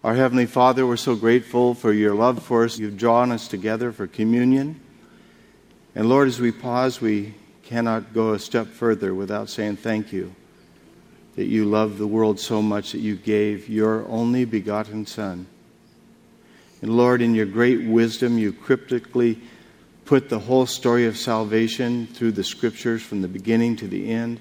Our Heavenly Father, we're so grateful for your love for us. You've drawn us together for communion. And Lord, as we pause, we cannot go a step further without saying thank you, that you love the world so much that you gave your only begotten Son. And Lord, in your great wisdom, you cryptically put the whole story of salvation through the Scriptures from the beginning to the end,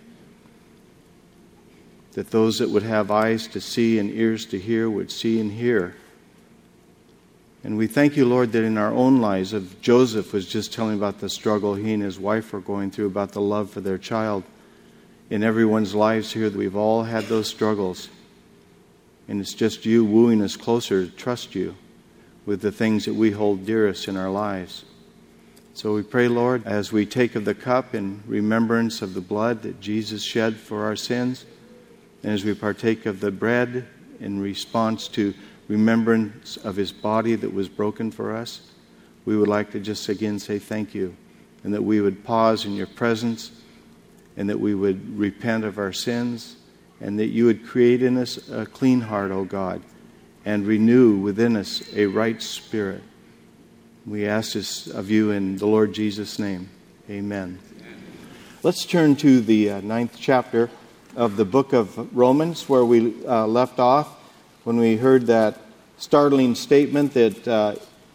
that those that would have eyes to see and ears to hear would see and hear. And we thank you, Lord, that in our own lives, Joseph was just telling about the struggle he and his wife were going through, about the love for their child. In everyone's lives here, that we've all had those struggles. And it's just you wooing us closer to trust you with the things that we hold dearest in our lives. So we pray, Lord, as we take of the cup in remembrance of the blood that Jesus shed for our sins, and as we partake of the bread in response to remembrance of his body that was broken for us, we would like to just again say thank you, and that we would pause in your presence, and that we would repent of our sins, and that you would create in us a clean heart, O God, and renew within us a right spirit. We ask this of you in the Lord Jesus' name. Amen. Let's turn to the 9th chapter of the book of Romans, where we left off when we heard that startling statement that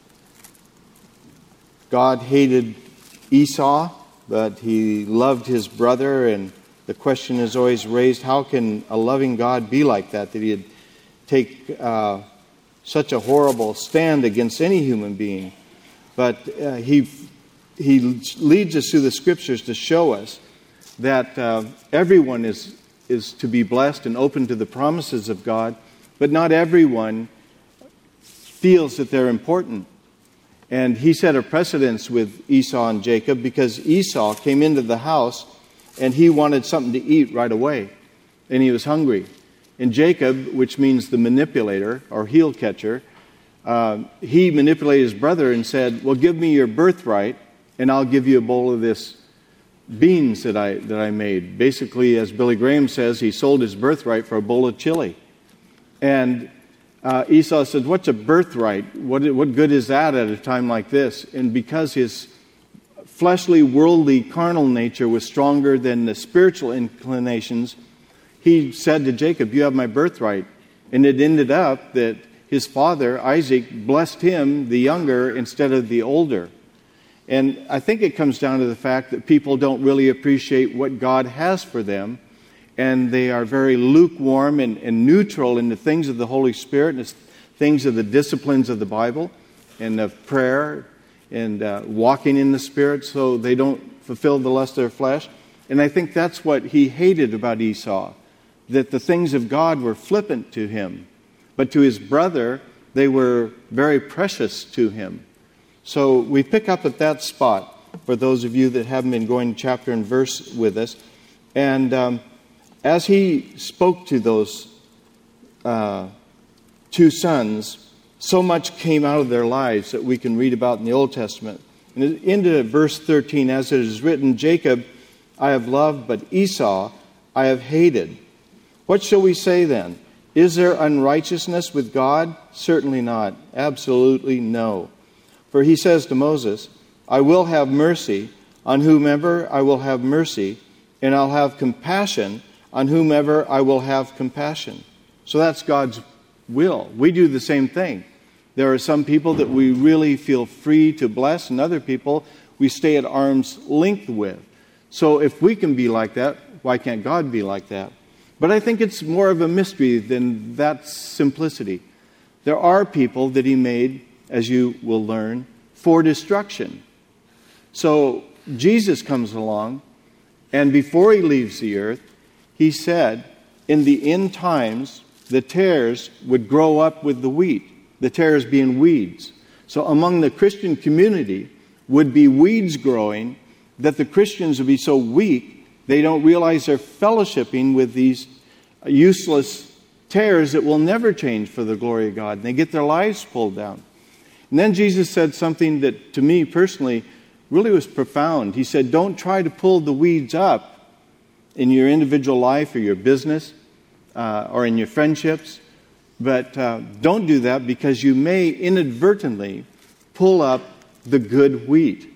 God hated Esau, but he loved his brother. And the question is always raised, how can a loving God be like that he'd take such a horrible stand against any human being? But he leads us through the Scriptures to show us that everyone is to be blessed and open to the promises of God, but not everyone feels that they're important. And he set a precedence with Esau and Jacob because Esau came into the house and he wanted something to eat right away, and he was hungry. And Jacob, which means the manipulator or heel catcher, he manipulated his brother and said, well, give me your birthright and I'll give you a bowl of this beans that I made. Basically, as Billy Graham says, he sold his birthright for a bowl of chili. And Esau said, what's a birthright? What good is that at a time like this? And because his fleshly, worldly, carnal nature was stronger than the spiritual inclinations, he said to Jacob, you have my birthright. And it ended up that his father, Isaac, blessed him, the younger, instead of the older. And I think it comes down to the fact that people don't really appreciate what God has for them, and they are very lukewarm and neutral in the things of the Holy Spirit and the things of the disciplines of the Bible and of prayer and walking in the Spirit, so they don't fulfill the lust of their flesh. And I think that's what he hated about Esau, that the things of God were flippant to him, but to his brother, they were very precious to him. So we pick up at that spot for those of you that haven't been going chapter and verse with us. And as he spoke to those two sons, so much came out of their lives that we can read about in the Old Testament. And it ended at verse 13, as it is written, Jacob I have loved, but Esau I have hated. What shall we say then? Is there unrighteousness with God? Certainly not. Absolutely no. For he says to Moses, I will have mercy on whomever I will have mercy, and I'll have compassion on whomever I will have compassion. So that's God's will. We do the same thing. There are some people that we really feel free to bless, and other people we stay at arm's length with. So if we can be like that, why can't God be like that? But I think it's more of a mystery than that simplicity. There are people that he made, as you will learn, for destruction. So Jesus comes along, and before he leaves the earth, he said, in the end times, the tares would grow up with the wheat, the tares being weeds. So among the Christian community would be weeds growing, that the Christians would be so weak, they don't realize they're fellowshipping with these useless tares that will never change for the glory of God. And they get their lives pulled down. And then Jesus said something that to me personally really was profound. He said, don't try to pull the weeds up in your individual life or your business or in your friendships. But don't do that, because you may inadvertently pull up the good wheat.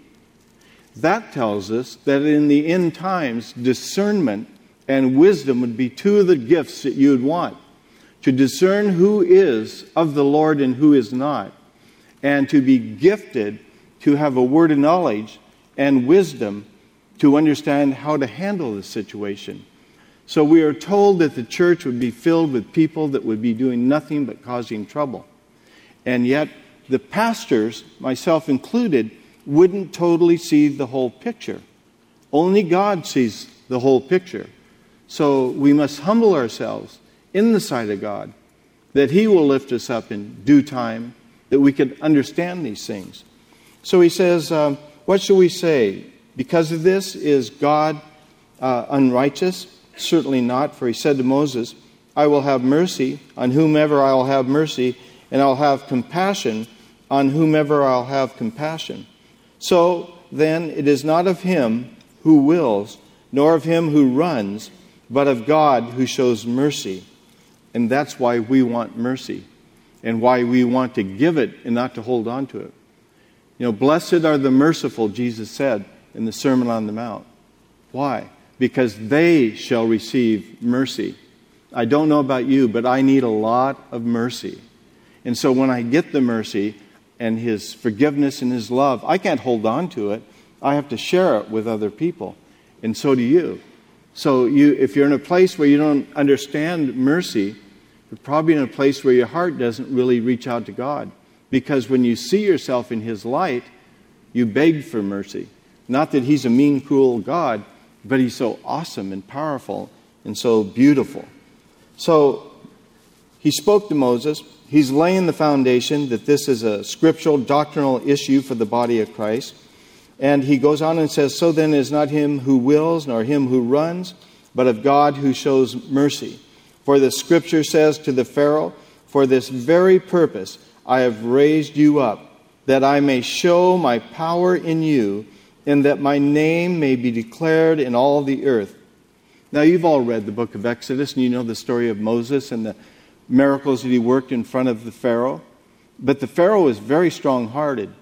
That tells us that in the end times, discernment and wisdom would be two of the gifts that you would want. To discern who is of the Lord and who is not. And to be gifted to have a word of knowledge and wisdom to understand how to handle the situation. So we are told that the church would be filled with people that would be doing nothing but causing trouble. And yet, the pastors, myself included, wouldn't totally see the whole picture. Only God sees the whole picture. So we must humble ourselves in the sight of God, that He will lift us up in due time, that we can understand these things. So he says, what shall we say? Because of this, is God unrighteous? Certainly not, for He said to Moses, I will have mercy on whomever I will have mercy, and I'll have compassion on whomever I'll have compassion. So then it is not of him who wills, nor of him who runs, but of God who shows mercy. And that's why we want mercy, and why we want to give it and not to hold on to it. You know, blessed are the merciful, Jesus said in the Sermon on the Mount. Why? Because they shall receive mercy. I don't know about you, but I need a lot of mercy. And so when I get the mercy and His forgiveness and His love, I can't hold on to it. I have to share it with other people. And so do you. So if you're in a place where you don't understand mercy, you're probably in a place where your heart doesn't really reach out to God. Because when you see yourself in His light, you beg for mercy. Not that He's a mean, cruel God, but He's so awesome and powerful and so beautiful. So He spoke to Moses. He's laying the foundation that this is a scriptural, doctrinal issue for the body of Christ. And he goes on and says, so then it is not him who wills, nor him who runs, but of God who shows mercy. For the scripture says to the Pharaoh, for this very purpose I have raised you up, that I may show my power in you, and that my name may be declared in all the earth. Now, you've all read the book of Exodus, and you know the story of Moses and the miracles that he worked in front of the Pharaoh. But the Pharaoh was very strong-hearted,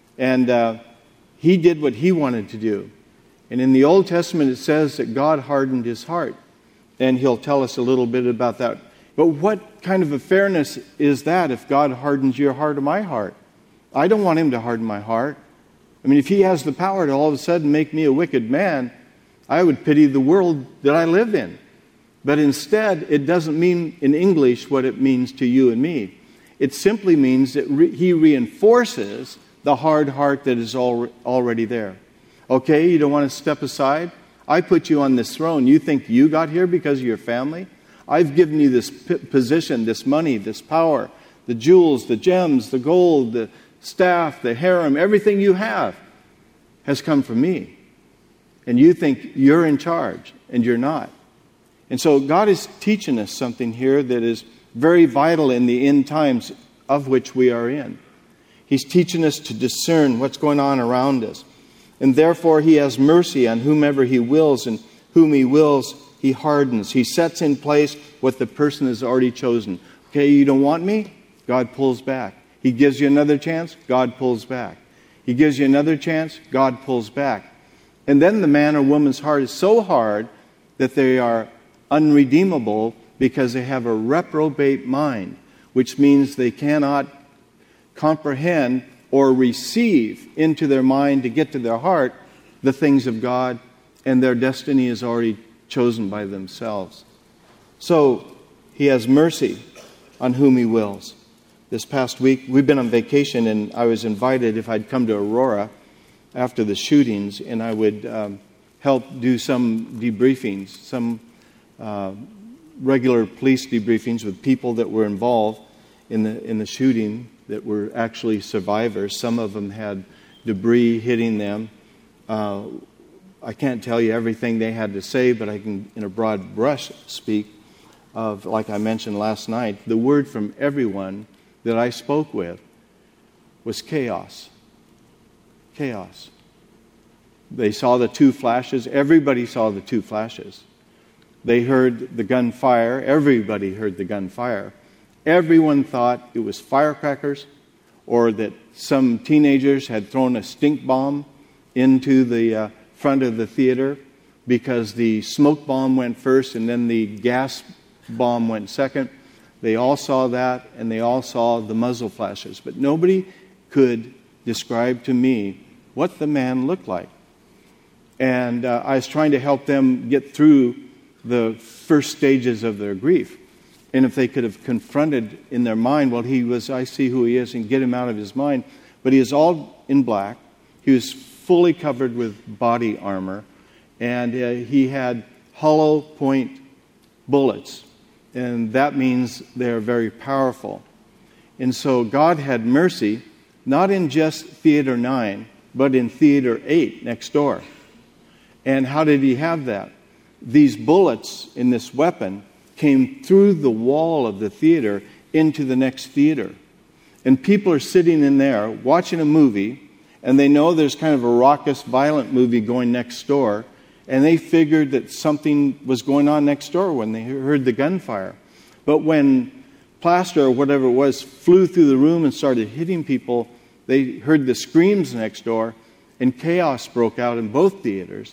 and he did what he wanted to do. And in the Old Testament, it says that God hardened his heart. And he'll tell us a little bit about that. But what kind of a fairness is that if God hardens your heart or my heart? I don't want Him to harden my heart. I mean, if He has the power to all of a sudden make me a wicked man, I would pity the world that I live in. But instead, it doesn't mean in English what it means to you and me. It simply means that He reinforces the hard heart that is already there. Okay, you don't want to step aside? I put you on this throne. You think you got here because of your family? I've given you this position, this money, this power, the jewels, the gems, the gold, the staff, the harem, everything you have has come from me. And you think you're in charge, and you're not. And so God is teaching us something here that is very vital in the end times of which we are in. He's teaching us to discern what's going on around us. And therefore, He has mercy on whomever He wills, and whom He wills, He hardens. He sets in place what the person has already chosen. Okay, you don't want me? God pulls back. He gives you another chance? God pulls back. He gives you another chance? God pulls back. And then the man or woman's heart is so hard that they are unredeemable because they have a reprobate mind, which means they cannot comprehend or receive into their mind to get to their heart the things of God, and their destiny is already chosen by themselves. So He has mercy on whom He wills. This past week, we've been on vacation, and I was invited if I'd come to Aurora after the shootings, and I would help do some debriefings, some regular police debriefings with people that were involved in the shooting that were actually survivors. Some of them had debris hitting them. I can't tell you everything they had to say, but I can, in a broad brush, speak of, like I mentioned last night, the word from everyone that I spoke with was chaos. Chaos. They saw the two flashes. Everybody saw the two flashes. They heard the gunfire. Everybody heard the gunfire. Everyone thought it was firecrackers or that some teenagers had thrown a stink bomb into the front of the theater because the smoke bomb went first and then the gas bomb went second. They all saw that, and they all saw the muzzle flashes. But nobody could describe to me what the man looked like. And I was trying to help them get through the first stages of their grief. And if they could have confronted in their mind, well, I see who he is, and get him out of his mind. But he is all in black. He was fully covered with body armor. And he had hollow point bullets. And that means they're very powerful. And so God had mercy, not in just Theater 9, but in Theater 8 next door. And how did he have that? These bullets in this weapon came through the wall of the theater into the next theater. And people are sitting in there watching a movie, and they know there's kind of a raucous, violent movie going next door, and they figured that something was going on next door when they heard the gunfire. But when plaster or whatever it was flew through the room and started hitting people, they heard the screams next door, and chaos broke out in both theaters,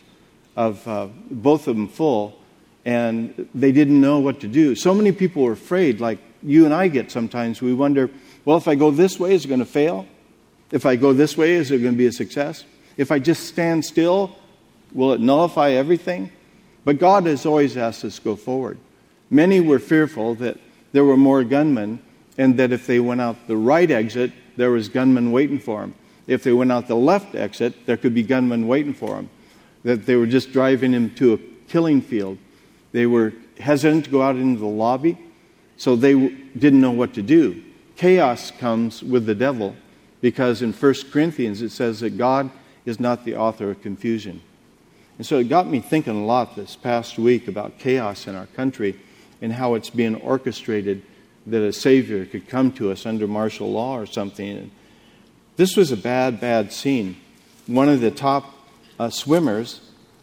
both of them full, and they didn't know what to do. So many people were afraid, like you and I get sometimes. We wonder, well, if I go this way, is it going to fail? If I go this way, is it going to be a success? If I just stand still, will it nullify everything? But God has always asked us to go forward. Many were fearful that there were more gunmen, and that if they went out the right exit, there was gunmen waiting for them. If they went out the left exit, there could be gunmen waiting for them. That they were just driving him to a killing field. They were hesitant to go out into the lobby, so they didn't know what to do. Chaos comes with the devil, because in 1 Corinthians it says that God is not the author of confusion. And so it got me thinking a lot this past week about chaos in our country and how it's being orchestrated that a Savior could come to us under martial law or something. And this was a bad, bad scene. One of the top swimmers,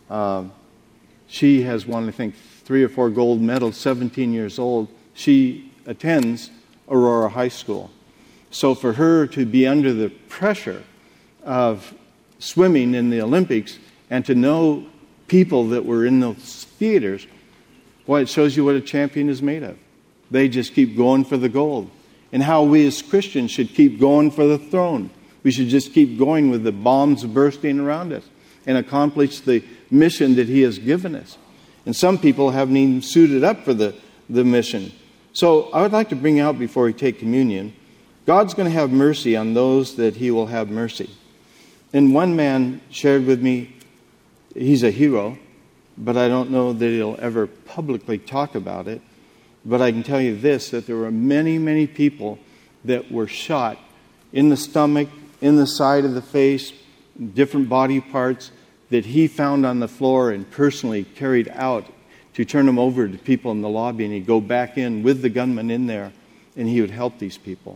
she has won, I think, 3 or 4 gold medals, 17 years old. She attends Aurora High School. So for her to be under the pressure of swimming in the Olympics and to know people that were in those theaters, well, it shows you what a champion is made of. They just keep going for the gold. And how we as Christians should keep going for the throne. We should just keep going with the bombs bursting around us and accomplish the mission that He has given us. And some people haven't even suited up for the mission. So I would like to bring out before we take communion, God's going to have mercy on those that He will have mercy. And one man shared with me, he's a hero, but I don't know that he'll ever publicly talk about it. But I can tell you this, that there were many, many people that were shot in the stomach, in the side of the face, different body parts that he found on the floor and personally carried out to turn them over to people in the lobby, and he'd go back in with the gunman in there, and he would help these people.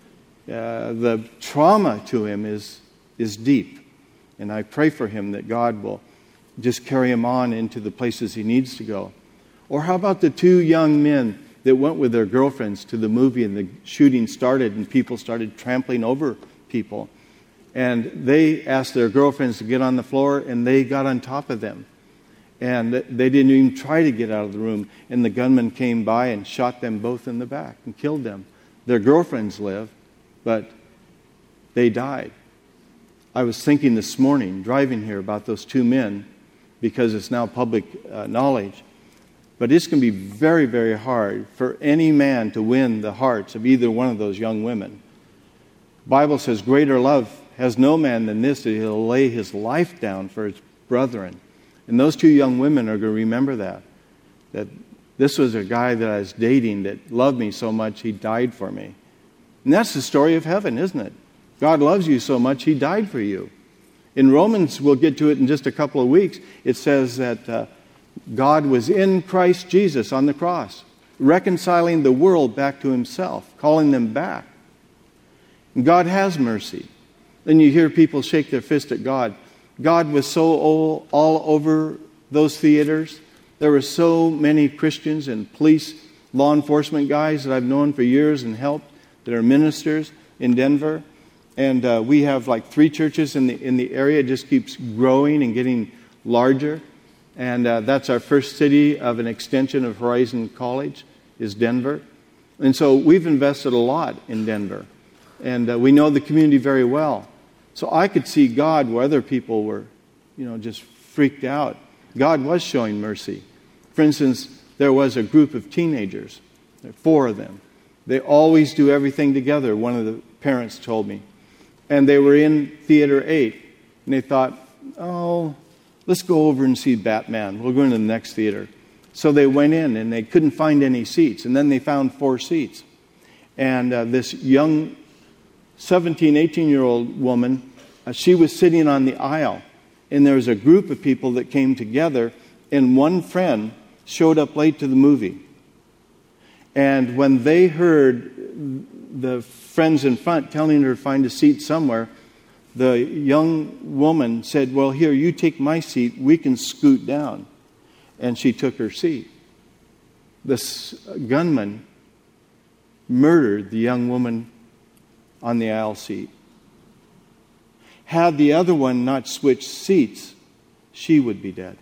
The trauma to him is deep, and I pray for him that God will just carry him on into the places he needs to go. Or how about the 2 young men that went with their girlfriends to the movie and the shooting started and people started trampling over people. And they asked their girlfriends to get on the floor and they got on top of them. And they didn't even try to get out of the room. And the gunman came by and shot them both in the back and killed them. Their girlfriends live, but they died. I was thinking this morning, driving here, about those 2 men, because it's now public knowledge. But it's going to be very, very hard for any man to win the hearts of either one of those young women. The Bible says, greater love has no man than this, that he'll lay his life down for his brethren. And those 2 young women are going to remember that this was a guy that I was dating that loved me so much, he died for me. And that's the story of heaven, isn't it? God loves you so much, He died for you. In Romans, we'll get to it in just a couple of weeks, it says that God was in Christ Jesus on the cross, reconciling the world back to Himself, calling them back. And God has mercy. Then you hear people shake their fist at God. God was so all over those theaters. There were so many Christians and police law enforcement guys that I've known for years and helped that are ministers in Denver. And we have like 3 churches in the area. It just keeps growing and getting larger. And that's our first city of an extension of Horizon College is Denver. And so we've invested a lot in Denver. And we know the community very well. So I could see God where other people were, just freaked out. God was showing mercy. For instance, there was a group of teenagers, 4 of them. They always do everything together, one of the parents told me. And they were in Theater 8. And they thought, let's go over and see Batman. We'll go into the next theater. So they went in and they couldn't find any seats. And then they found 4 seats. And this young 17, 18-year-old woman, she was sitting on the aisle. And there was a group of people that came together. And one friend showed up late to the movie. And when they heard the friends in front telling her to find a seat somewhere, the young woman said, well, here, you take my seat. We can scoot down. And she took her seat. This gunman murdered the young woman on the aisle seat. Had the other one not switched seats, she would be dead.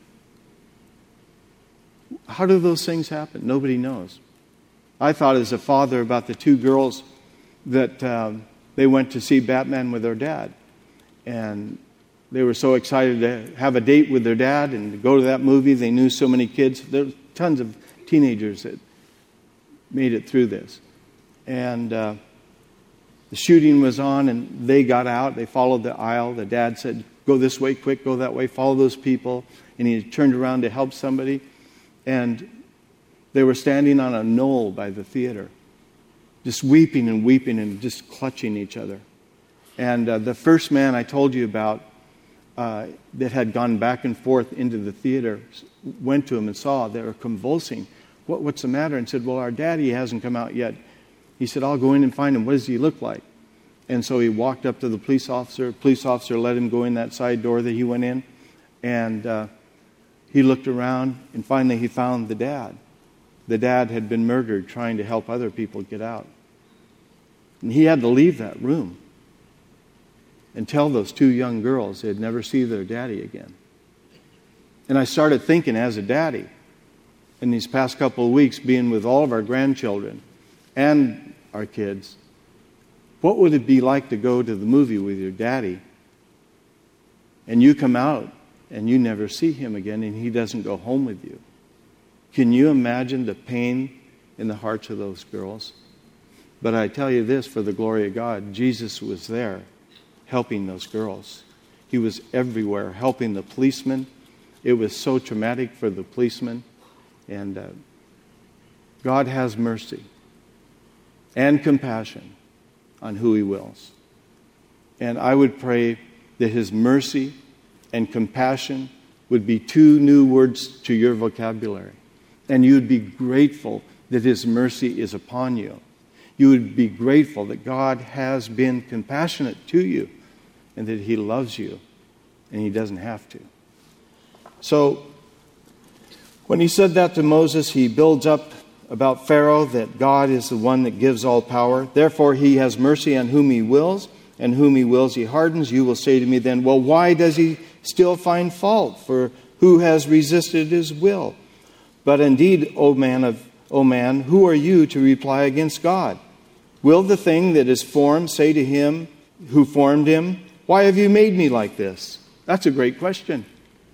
How do those things happen? Nobody knows. I thought as a father about the 2 girls that they went to see Batman with their dad. And they were so excited to have a date with their dad and to go to that movie. They knew so many kids. There were tons of teenagers that made it through this. And the shooting was on, and they got out. They followed the aisle. The dad said, go this way, quick, go that way, follow those people. And he turned around to help somebody. And they were standing on a knoll by the theater, just weeping and just clutching each other. And the first man I told you about that had gone back and forth into the theater went to him and saw they were convulsing. What's the matter? And said, well, our daddy hasn't come out yet. He said, I'll go in and find him. What does he look like? And so he walked up to the police officer. The police officer let him go in that side door that he went in. And he looked around, and finally he found the dad. The dad had been murdered trying to help other people get out. And he had to leave that room and tell those 2 young girls they'd never see their daddy again. And I started thinking as a daddy, in these past couple of weeks, being with all of our grandchildren and our kids, what would it be like to go to the movie with your daddy and you come out and you never see him again and he doesn't go home with you? Can you imagine the pain in the hearts of those girls? But I tell you this, for the glory of God, Jesus was there helping those girls. He was everywhere helping the policemen. It was so traumatic for the policemen. And God has mercy and compassion on who He wills. And I would pray that His mercy and compassion would be 2 new words to your vocabulary. And you would be grateful that His mercy is upon you. You would be grateful that God has been compassionate to you and that He loves you and He doesn't have to. So, when He said that to Moses, He builds up about Pharaoh that God is the one that gives all power. Therefore, He has mercy on whom He wills, and whom He wills He hardens. You will say to me then, well, why does He still find fault? For who has resisted His will? But indeed, O man, who are you to reply against God? Will the thing that is formed say to Him who formed him, why have you made me like this? That's a great question.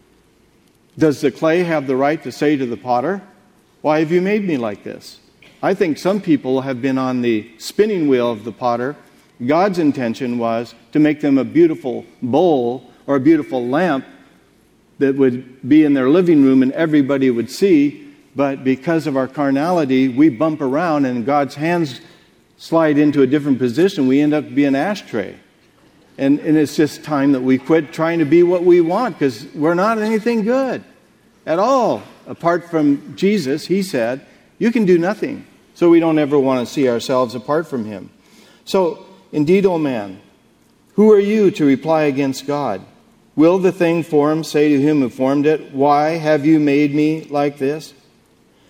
Does the clay have the right to say to the potter, why have you made me like this? I think some people have been on the spinning wheel of the potter. God's intention was to make them a beautiful bowl or a beautiful lamp that would be in their living room and everybody would see. But because of our carnality, we bump around and God's hands slide into a different position. We end up being an ashtray. And it's just time that we quit trying to be what we want, because we're not anything good at all. Apart from Jesus, He said, you can do nothing. So we don't ever want to see ourselves apart from Him. So, indeed, O man, who are you to reply against God? Will the thing formed say to Him who formed it, why have you made me like this?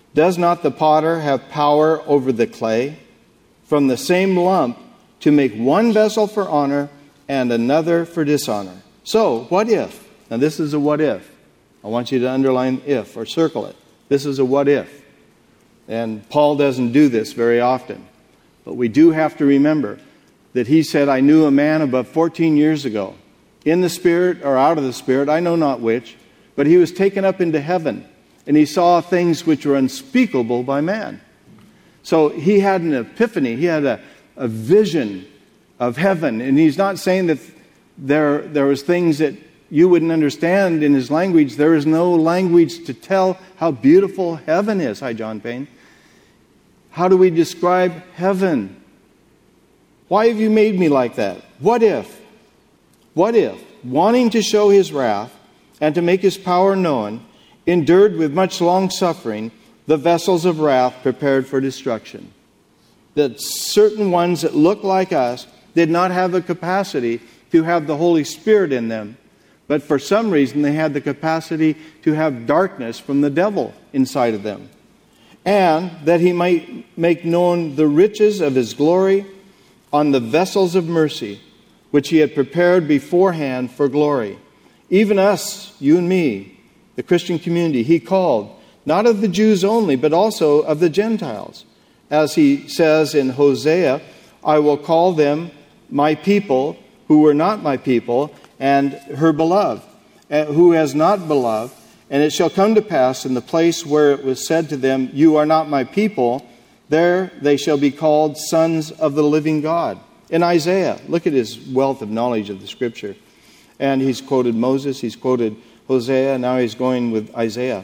Does not the potter have power over the clay, from the same lump to make one vessel for honor and another for dishonor? So, what if? Now this is a what if. I want you to underline if or circle it. This is a what if. And Paul doesn't do this very often. But we do have to remember that he said, I knew a man about 14 years ago, in the Spirit or out of the Spirit, I know not which, but he was taken up into heaven, and he saw things which were unspeakable by man. So he had an epiphany, he had a vision of heaven, and he's not saying that there was things that you wouldn't understand in his language. There is no language to tell how beautiful heaven is. Hi, John Payne. How do we describe heaven? Why have you made me like that? What if, wanting to show his wrath and to make his power known, endured with much long suffering the vessels of wrath prepared for destruction? That certain ones that look like us did not have the capacity to have the Holy Spirit in them, but for some reason they had the capacity to have darkness from the devil inside of them. And that he might make known the riches of his glory on the vessels of mercy, which he had prepared beforehand for glory. Even us, you and me, the Christian community, he called, not of the Jews only, but also of the Gentiles. As he says in Hosea, I will call them my people who were not my people, and her beloved, who has not beloved. And it shall come to pass in the place where it was said to them, you are not my people, there they shall be called sons of the living God. In Isaiah, look at his wealth of knowledge of the Scripture. And he's quoted Moses, he's quoted Hosea, now he's going with Isaiah.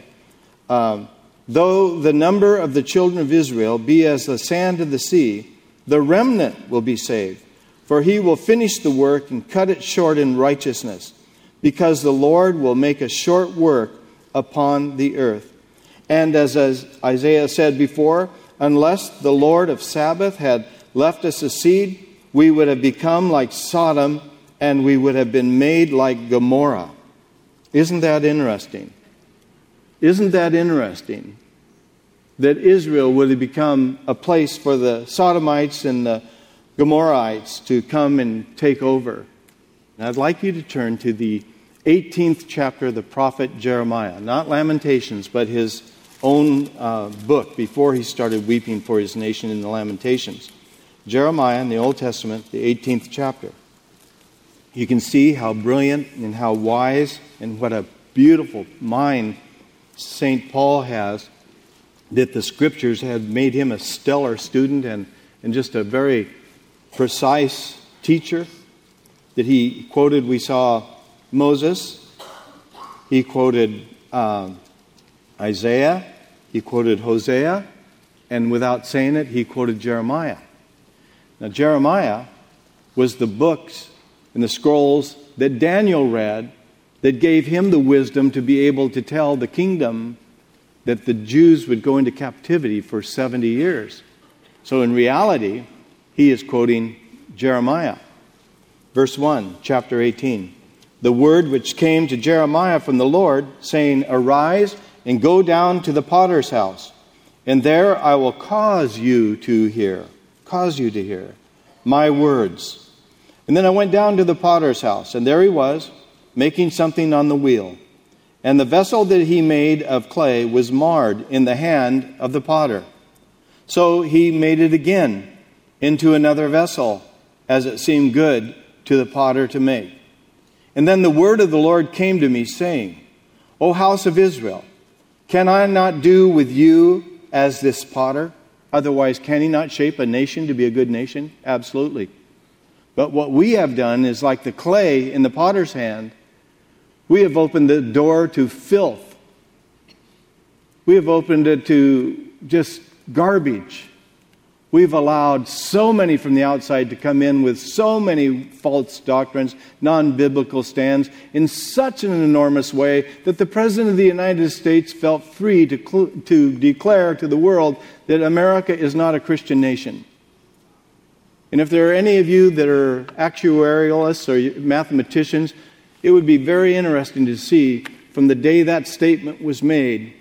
Though the number of the children of Israel be as the sand of the sea, the remnant will be saved. For he will finish the work and cut it short in righteousness, because the Lord will make a short work upon the earth. And as Isaiah said before, unless the Lord of Sabbath had left us a seed, we would have become like Sodom, and we would have been made like Gomorrah. Isn't that interesting? Isn't that interesting? That Israel would have become a place for the Sodomites and the Gomorrahites to come and take over. And I'd like you to turn to the 18th chapter of the prophet Jeremiah. Not Lamentations, but his own book before he started weeping for his nation in the Lamentations. Jeremiah in the Old Testament, the 18th chapter. You can see how brilliant and how wise and what a beautiful mind St. Paul has, that the Scriptures had made him a stellar student and just a very precise teacher. That he quoted, we saw Moses, he quoted Isaiah, he quoted Hosea, and without saying it, he quoted Jeremiah. Now, Jeremiah was the books and the scrolls that Daniel read that gave him the wisdom to be able to tell the kingdom that the Jews would go into captivity for 70 years. So in reality, he is quoting Jeremiah. Verse 1, chapter 18. The word which came to Jeremiah from the Lord, saying, arise and go down to the potter's house, and there I will cause you to hear my words. And then I went down to the potter's house, and there he was, making something on the wheel. And the vessel that he made of clay was marred in the hand of the potter. So he made it again into another vessel, as it seemed good to the potter to make. And then the word of the Lord came to me, saying, O house of Israel, can I not do with you as this potter? Otherwise, can he not shape a nation to be a good nation? Absolutely. But what we have done is like the clay in the potter's hand. We have opened the door to filth. We have opened it to just garbage. We've allowed so many from the outside to come in with so many false doctrines, non-biblical stands, in such an enormous way that the President of the United States felt free to declare to the world that America is not a Christian nation. And if there are any of you that are actuarialists or mathematicians, it would be very interesting to see from the day that statement was made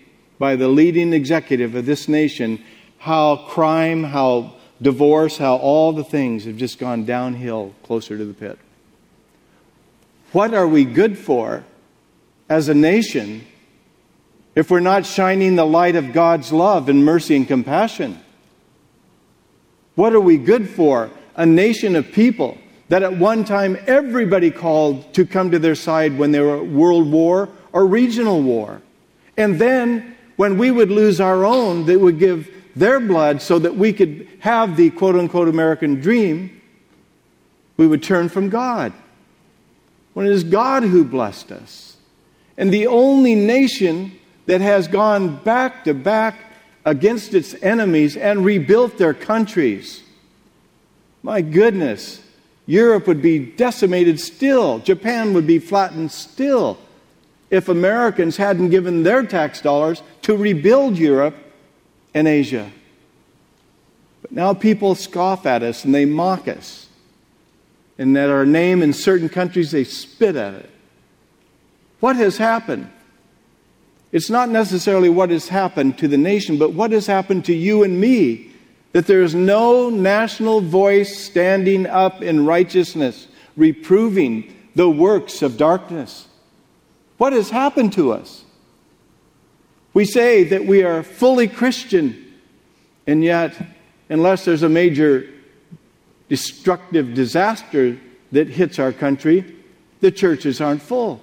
by the leading executive of this nation how crime, how divorce, how all the things have just gone downhill closer to the pit. What are we good for as a nation if we're not shining the light of God's love and mercy and compassion? What are we good for? A nation of people that at one time everybody called to come to their side when there were world war or regional war. And then when we would lose our own, they would give their blood so that we could have the quote-unquote American dream, we would turn from God. When it is God who blessed us. And the only nation that has gone back to back against its enemies and rebuilt their countries. My goodness, Europe would be decimated still. Japan would be flattened still if Americans hadn't given their tax dollars to rebuild Europe and Asia. But now people scoff at us and they mock us. And at our name in certain countries, they spit at it. What has happened? It's not necessarily what has happened to the nation, but what has happened to you and me, that there is no national voice standing up in righteousness, reproving the works of darkness. What has happened to us? We say that we are fully Christian, and yet, unless there's a major destructive disaster that hits our country, the churches aren't full.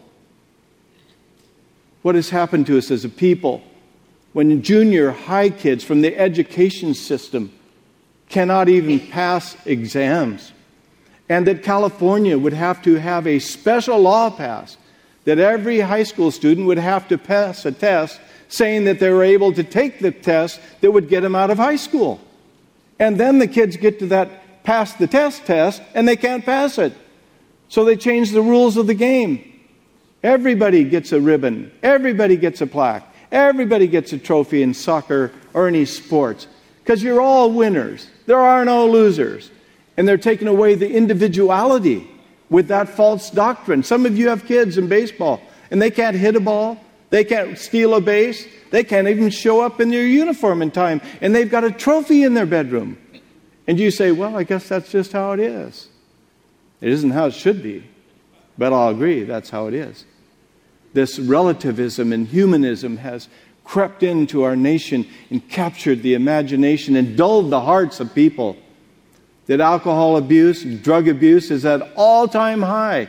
What has happened to us as a people when junior high kids from the education system cannot even pass exams, and that California would have to have a special law passed that every high school student would have to pass a test saying that they were able to take the test that would get them out of high school. And then the kids get to that pass the test and they can't pass it. So they change the rules of the game. Everybody gets a ribbon. Everybody gets a plaque. Everybody gets a trophy in soccer or any sports. Because you're all winners. There are no losers. And they're taking away the individuality with that false doctrine. Some of you have kids in baseball, and they can't hit a ball. They can't steal a base. They can't even show up in their uniform in time. And they've got a trophy in their bedroom. And you say, well, I guess that's just how it is. It isn't how it should be. But I'll agree, that's how it is. This relativism and humanism has crept into our nation and captured the imagination and dulled the hearts of people. That alcohol abuse, drug abuse is at all-time high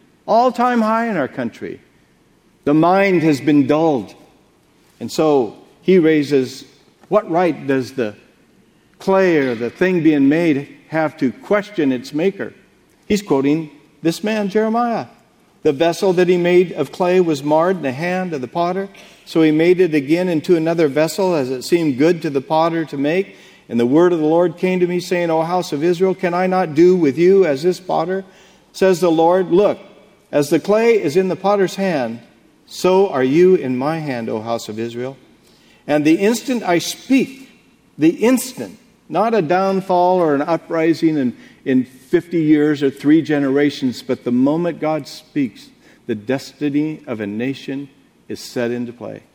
in our country. The mind has been dulled. And so he raises, what right does the clay or the thing being made have to question its maker? He's quoting this man, Jeremiah. The vessel that he made of clay was marred in the hand of the potter, so he made it again into another vessel as it seemed good to the potter to make. And the word of the Lord came to me, saying, O house of Israel, can I not do with you as this potter? Says the Lord, look, as the clay is in the potter's hand, so are you in my hand, O house of Israel. And the instant I speak, the instant, not a downfall or an uprising in 50 years or 3 generations, but the moment God speaks, the destiny of a nation is set into play.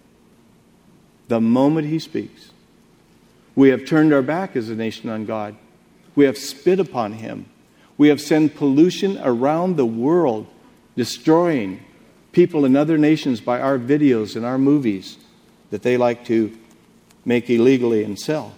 The moment he speaks. We have turned our back as a nation on God. We have spit upon him. We have sent pollution around the world, destroying people in other nations by our videos and our movies that they like to make illegally and sell.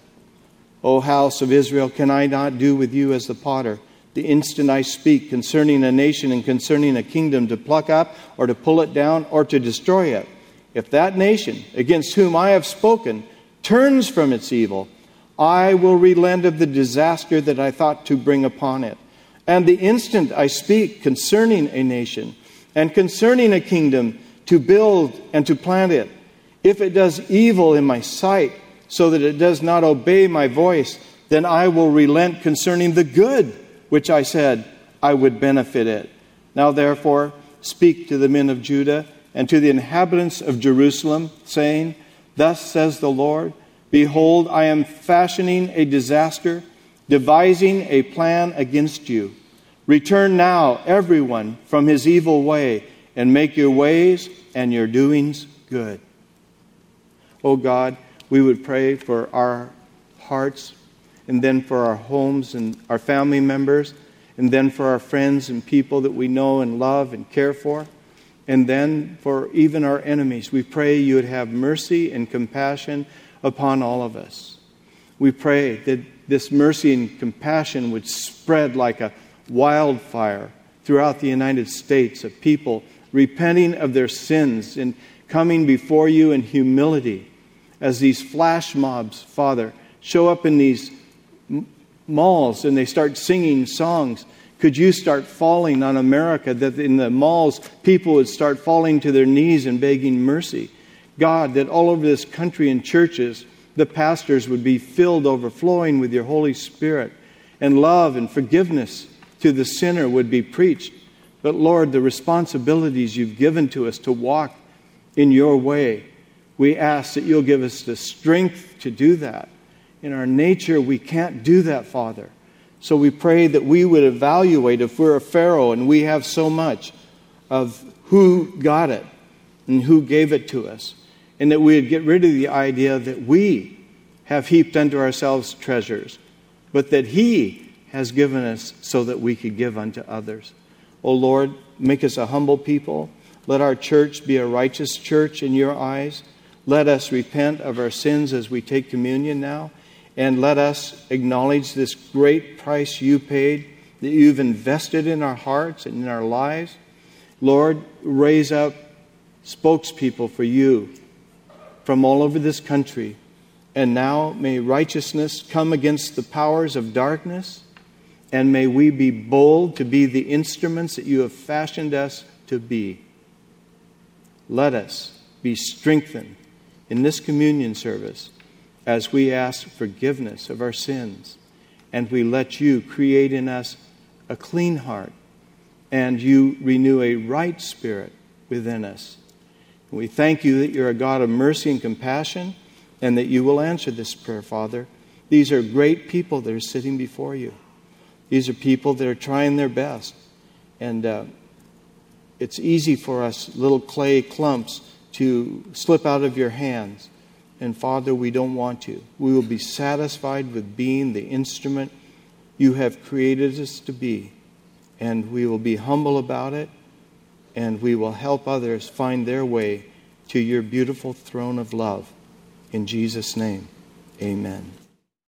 O house of Israel, can I not do with you as the potter? The instant I speak concerning a nation and concerning a kingdom, to pluck up or to pull it down or to destroy it. If that nation against whom I have spoken turns from its evil, I will relent of the disaster that I thought to bring upon it. And the instant I speak concerning a nation and concerning a kingdom, to build and to plant it, if it does evil in my sight, so that it does not obey my voice, then I will relent concerning the good which I said I would benefit it. Now therefore, speak to the men of Judah and to the inhabitants of Jerusalem, saying, Thus says the Lord, Behold, I am fashioning a disaster, devising a plan against you. Return now, everyone, from his evil way, and make your ways and your doings good. Oh God, we would pray for our hearts, and then for our homes and our family members, and then for our friends and people that we know and love and care for, and then for even our enemies. We pray you would have mercy and compassion upon all of us. We pray that this mercy and compassion would spread like a wildfire throughout the United States, of people repenting of their sins and coming before you in humility as these flash mobs, Father, show up in these malls and they start singing songs. Could you start falling on America, that in the malls people would start falling to their knees and begging mercy? God, that all over this country in churches, the pastors would be filled overflowing with your Holy Spirit, and love and forgiveness to the sinner would be preached. But Lord, the responsibilities you've given to us to walk in your way, we ask that you'll give us the strength to do that. In our nature, we can't do that, Father. So we pray that we would evaluate, if we're a Pharaoh and we have so much, of who got it and who gave it to us. And that we would get rid of the idea that we have heaped unto ourselves treasures, but that He has given us so that we could give unto others. O Lord, make us a humble people. Let our church be a righteous church in your eyes. Let us repent of our sins as we take communion now. And let us acknowledge this great price you paid, that you've invested in our hearts and in our lives. Lord, raise up spokespeople for you from all over this country. And now may righteousness come against the powers of darkness, and may we be bold to be the instruments that you have fashioned us to be. Let us be strengthened in this communion service as we ask forgiveness of our sins, and we let you create in us a clean heart, and you renew a right spirit within us. We thank you that you're a God of mercy and compassion, and that you will answer this prayer, Father. These are great people that are sitting before you. These are people that are trying their best. And it's easy for us, little clay clumps, to slip out of your hands. And Father, we don't want to. We will be satisfied with being the instrument you have created us to be. And we will be humble about it. And we will help others find their way to your beautiful throne of love. In Jesus' name, amen.